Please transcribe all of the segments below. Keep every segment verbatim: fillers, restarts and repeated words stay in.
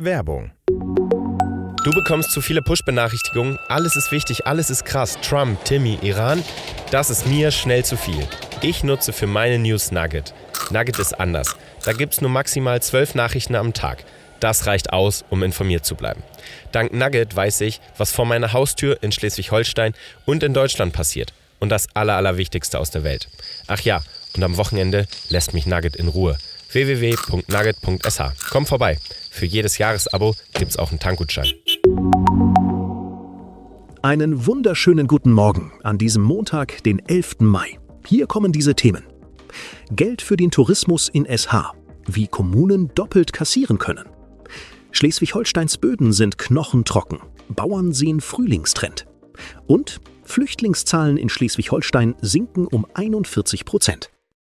Werbung. Du bekommst zu viele Push-Benachrichtigungen, alles ist wichtig, alles ist krass, Trump, Timmy, Iran, das ist mir schnell zu viel. Ich nutze für meine News Nugget. Nugget ist anders. Da gibt's nur maximal zwölf Nachrichten am Tag. Das reicht aus, um informiert zu bleiben. Dank Nugget weiß ich, was vor meiner Haustür in Schleswig-Holstein und in Deutschland passiert. Und das Aller, Allerwichtigste aus der Welt. Ach ja, und am Wochenende lässt mich Nugget in Ruhe. w w w punkt nugget punkt s h. Komm vorbei. Für jedes Jahresabo gibt's auch einen Tankgutschein. Einen wunderschönen guten Morgen an diesem Montag, den elften Mai. Hier kommen diese Themen. Geld für den Tourismus in S H. Wie Kommunen doppelt kassieren können. Schleswig-Holsteins Böden sind knochentrocken. Bauern sehen Frühlingstrend. Und Flüchtlingszahlen in Schleswig-Holstein sinken um einundvierzig Prozent.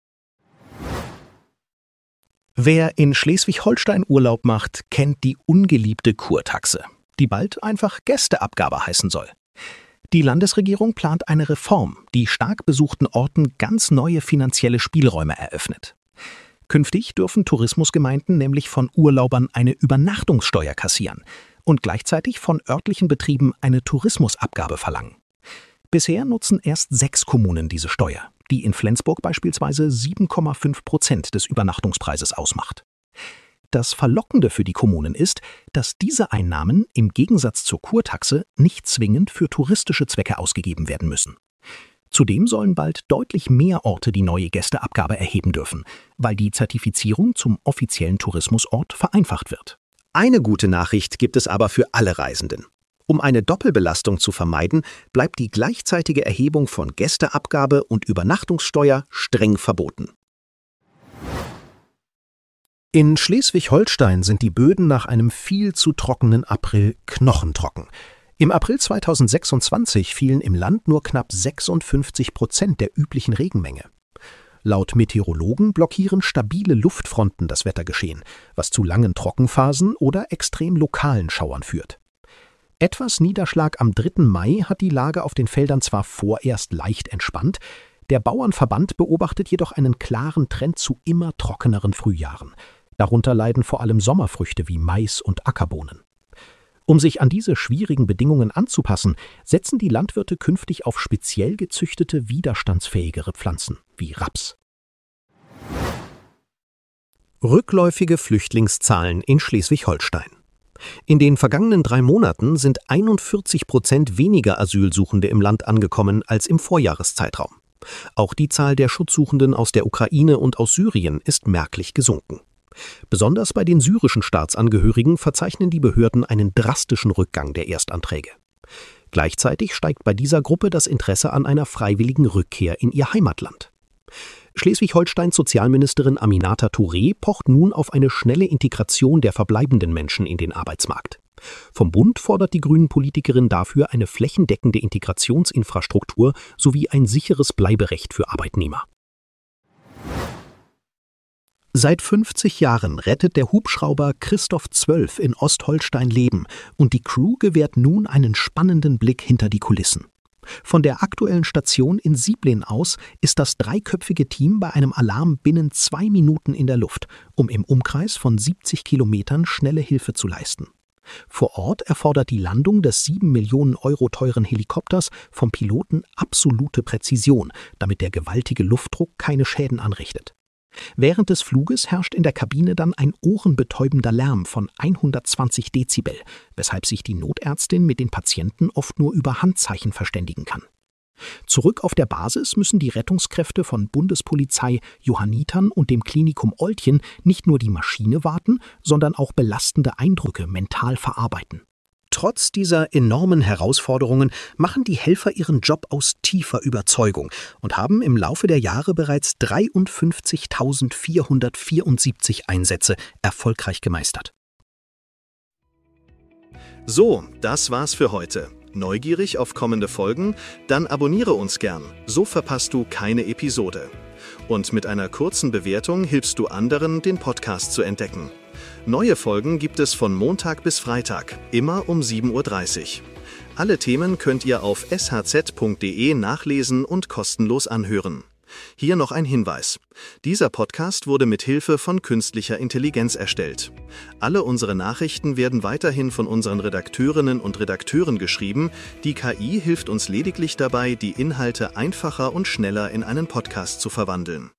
Wer in Schleswig-Holstein Urlaub macht, kennt die ungeliebte Kurtaxe, die bald einfach Gästeabgabe heißen soll. Die Landesregierung plant eine Reform, die stark besuchten Orten ganz neue finanzielle Spielräume eröffnet. Künftig dürfen Tourismusgemeinden nämlich von Urlaubern eine Übernachtungssteuer kassieren und gleichzeitig von örtlichen Betrieben eine Tourismusabgabe verlangen. Bisher nutzen erst sechs Kommunen diese Steuer, die in Flensburg beispielsweise sieben Komma fünf Prozent des Übernachtungspreises ausmacht. Das Verlockende für die Kommunen ist, dass diese Einnahmen im Gegensatz zur Kurtaxe nicht zwingend für touristische Zwecke ausgegeben werden müssen. Zudem sollen bald deutlich mehr Orte die neue Gästeabgabe erheben dürfen, weil die Zertifizierung zum offiziellen Tourismusort vereinfacht wird. Eine gute Nachricht gibt es aber für alle Reisenden. Um eine Doppelbelastung zu vermeiden, bleibt die gleichzeitige Erhebung von Gästeabgabe und Übernachtungssteuer streng verboten. In Schleswig-Holstein sind die Böden nach einem viel zu trockenen April knochentrocken. Im April zweitausendsechsundzwanzig fielen im Land nur knapp sechsundfünfzig Prozent der üblichen Regenmenge. Laut Meteorologen blockieren stabile Luftfronten das Wettergeschehen, was zu langen Trockenphasen oder extrem lokalen Schauern führt. Etwas Niederschlag am dritten Mai hat die Lage auf den Feldern zwar vorerst leicht entspannt, der Bauernverband beobachtet jedoch einen klaren Trend zu immer trockeneren Frühjahren. Darunter leiden vor allem Sommerfrüchte wie Mais und Ackerbohnen. Um sich an diese schwierigen Bedingungen anzupassen, setzen die Landwirte künftig auf speziell gezüchtete, widerstandsfähigere Pflanzen wie Raps. Rückläufige Flüchtlingszahlen in Schleswig-Holstein. In den vergangenen drei Monaten sind einundvierzig Prozent weniger Asylsuchende im Land angekommen als im Vorjahreszeitraum. Auch die Zahl der Schutzsuchenden aus der Ukraine und aus Syrien ist merklich gesunken. Besonders bei den syrischen Staatsangehörigen verzeichnen die Behörden einen drastischen Rückgang der Erstanträge. Gleichzeitig steigt bei dieser Gruppe das Interesse an einer freiwilligen Rückkehr in ihr Heimatland. Schleswig-Holsteins Sozialministerin Aminata Touré pocht nun auf eine schnelle Integration der verbleibenden Menschen in den Arbeitsmarkt. Vom Bund fordert die Grünen-Politikerin dafür eine flächendeckende Integrationsinfrastruktur sowie ein sicheres Bleiberecht für Arbeitnehmer. Seit fünfzig Jahren rettet der Hubschrauber Christoph zwölf in Ostholstein Leben und die Crew gewährt nun einen spannenden Blick hinter die Kulissen. Von der aktuellen Station in Sieblin aus ist das dreiköpfige Team bei einem Alarm binnen zwei Minuten in der Luft, um im Umkreis von siebzig Kilometern schnelle Hilfe zu leisten. Vor Ort erfordert die Landung des sieben Millionen Euro teuren Helikopters vom Piloten absolute Präzision, damit der gewaltige Luftdruck keine Schäden anrichtet. Während des Fluges herrscht in der Kabine dann ein ohrenbetäubender Lärm von hundertzwanzig Dezibel, weshalb sich die Notärztin mit den Patienten oft nur über Handzeichen verständigen kann. Zurück auf der Basis müssen die Rettungskräfte von Bundespolizei, Johannitern und dem Klinikum Oltjen nicht nur die Maschine warten, sondern auch belastende Eindrücke mental verarbeiten. Trotz dieser enormen Herausforderungen machen die Helfer ihren Job aus tiefer Überzeugung und haben im Laufe der Jahre bereits dreiundfünfzigtausendvierhundertvierundsiebzig Einsätze erfolgreich gemeistert. So, das war's für heute. Neugierig auf kommende Folgen? Dann abonniere uns gern, so verpasst du keine Episode. Und mit einer kurzen Bewertung hilfst du anderen, den Podcast zu entdecken. Neue Folgen gibt es von Montag bis Freitag, immer um sieben Uhr dreißig. Alle Themen könnt ihr auf s h z punkt d e nachlesen und kostenlos anhören. Hier noch ein Hinweis. Dieser Podcast wurde mit Hilfe von künstlicher Intelligenz erstellt. Alle unsere Nachrichten werden weiterhin von unseren Redakteurinnen und Redakteuren geschrieben. Die K I hilft uns lediglich dabei, die Inhalte einfacher und schneller in einen Podcast zu verwandeln.